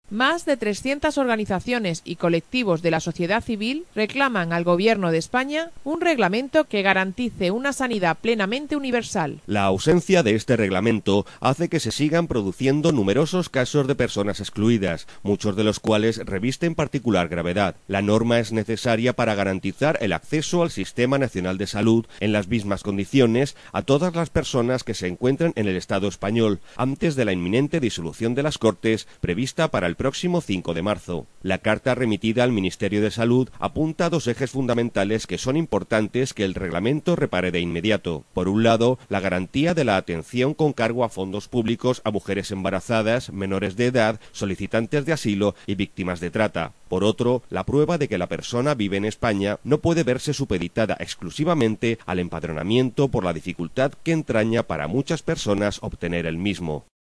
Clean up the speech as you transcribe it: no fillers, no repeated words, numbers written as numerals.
Más de 300 organizaciones y colectivos de la sociedad civil reclaman al Gobierno de España un reglamento que garantice una sanidad plenamente universal. La ausencia de este reglamento hace que se sigan produciendo numerosos casos de personas excluidas, muchos de los cuales revisten particular gravedad. La norma es necesaria para garantizar el acceso al Sistema Nacional de Salud en las mismas condiciones a todas las personas que se encuentren en el Estado español, antes de la inminente disolución de las Cortes prevista para el próximo 5 de marzo. La carta remitida al Ministerio de Salud apunta a dos ejes fundamentales que son importantes que el reglamento repare de inmediato. Por un lado, la garantía de la atención con cargo a fondos públicos a mujeres embarazadas, menores de edad, solicitantes de asilo y víctimas de trata. Por otro, la prueba de que la persona vive en España no puede verse supeditada exclusivamente al empadronamiento por la dificultad que entraña para muchas personas obtener el mismo.